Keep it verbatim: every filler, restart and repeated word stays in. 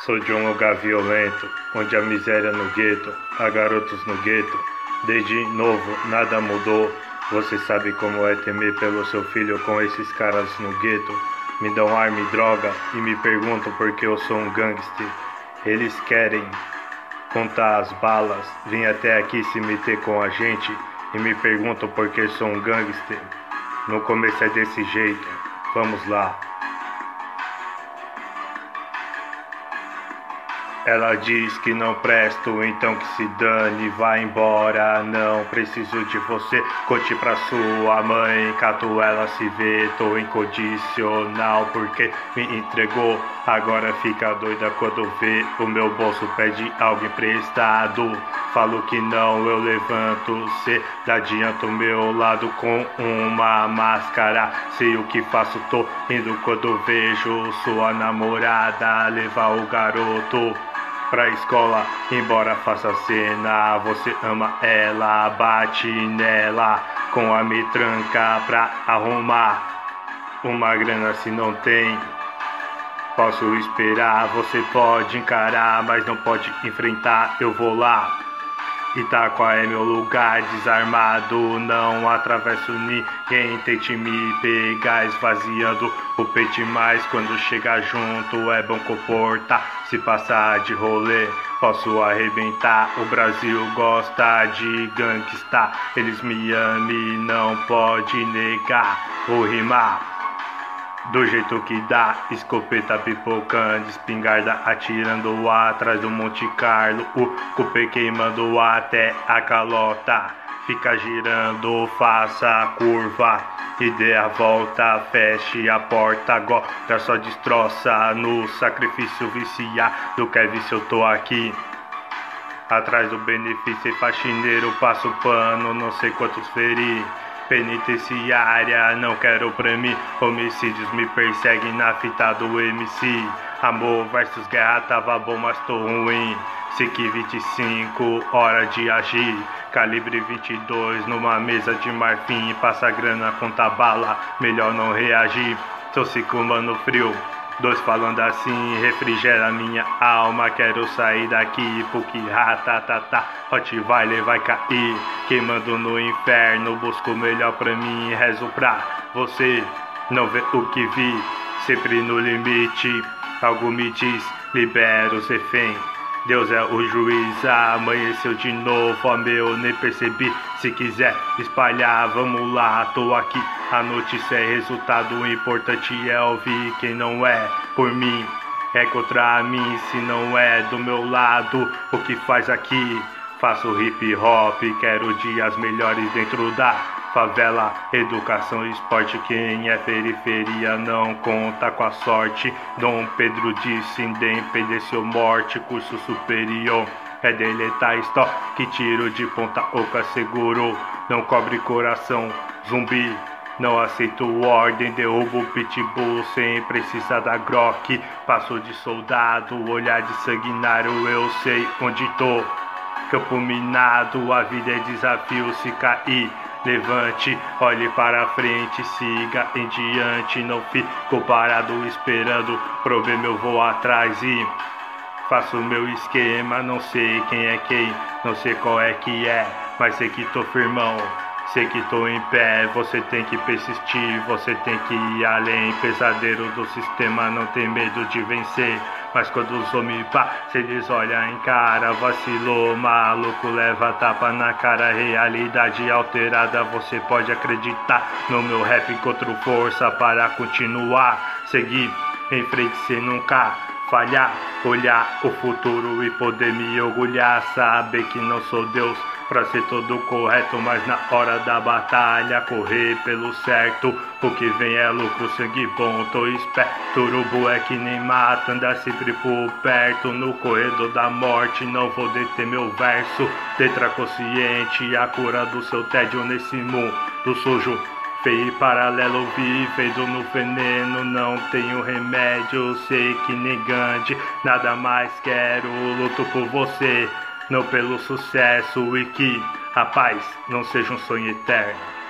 Sou de um lugar violento, onde a miséria no gueto, há garotos no gueto. Desde novo nada mudou. Você sabe como é temer pelo seu filho com esses caras no gueto. Me dão arma e droga e me perguntam por que eu sou um gangster. Eles querem contar as balas, vim até aqui se meter com a gente e me perguntam por que sou um gangster. No começo é desse jeito, vamos lá. Ela diz que não presto, então que se dane, vai embora. Não preciso de você, conte pra sua mãe. Cato ela se vê, tô incondicional porque me entregou. Agora fica doida quando vê o meu bolso, pede algo emprestado. Falo que não, eu levanto, cê adianta o meu lado com uma máscara. Sei o que faço, tô indo quando vejo sua namorada levar o garoto pra escola, embora faça cena. Você ama ela, bate nela com a metranca pra arrumar uma grana. Se não tem, posso esperar. Você pode encarar, mas não pode enfrentar. Eu vou lá. Itaquá é meu lugar, desarmado, não atravesso ninguém. Tente me pegar esvaziando o peito, mas quando chegar junto é bom comportar. Se passar de rolê, posso arrebentar. O Brasil gosta de gangsta, eles me amam e não pode negar. Vou rimar do jeito que dá, escopeta pipocando, espingarda atirando atrás do Monte Carlo. O cupê queimando até a calota, fica girando, faça a curva e dê a volta, feche a porta. Agora só destroça no sacrifício viciado. Quer ver se eu tô aqui? Atrás do benefício e faxineiro, passo pano, não sei quantos feri. Penitenciária, não quero pra mim. Homicídios me perseguem na fita do M C. Amor versus guerra, tava bom, mas tô ruim. S I C vinte e cinco, hora de agir. Calibre vinte e dois, numa mesa de marfim. Passa grana, conta bala, melhor não reagir. Tô cinco mano frio, dois falando assim, refrigera minha alma. Quero sair daqui, porque ratatatá, Rottweiler vai cair. Queimando no inferno, busco o melhor pra mim. Rezo pra você não ver o que vi, sempre no limite. Algo me diz, libera os refém. Deus é o juiz, amanheceu de novo, ó meu, nem percebi. Se quiser espalhar, vamos lá, tô aqui. A notícia é resultado, o importante é ouvir. Quem não é por mim é contra mim. Se não é do meu lado, o que faz aqui? Faço hip hop, quero dias melhores dentro da favela. Educação e esporte, quem é periferia não conta com a sorte. Dom Pedro disse, independência ou morte. Curso superior é deletar estoque, tiro de ponta oca seguro. Não cobre coração, zumbi, não aceito ordem. Derrubo o pitbull sem precisar da Glock. Passo de soldado, olhar de sanguinário, eu sei onde tô. Campo minado, a vida é desafio. Se cair, levante, olhe para frente, siga em diante. Não fico parado esperando problema, eu vou atrás e faço meu esquema. Não sei quem é quem, não sei qual é que é, mas sei que tô firmão, sei que tô em pé. Você tem que persistir, você tem que ir além. Pesadelo do sistema, não tem medo de vencer. Mas quando os homens pá, cê eles olham em cara. Vacilou, maluco, leva tapa na cara. Realidade alterada, você pode acreditar no meu rap. Encontro força para continuar, seguir em frente sem nunca falhar. Olhar o futuro e poder me orgulhar. Saber que não sou Deus pra ser todo correto, mas na hora da batalha correr pelo certo. O que vem é lucro, sangue bom, tô esperto. Urubu é que nem mata, anda sempre por perto. No corredor da morte não vou deter meu verso. Tetra consciente, a cura do seu tédio nesse mundo sujo. Feio e paralelo, vivendo no veneno, não tenho remédio, sei que nem Gandhi. Nada mais quero, luto por você, não pelo sucesso. E que a paz não seja um sonho eterno.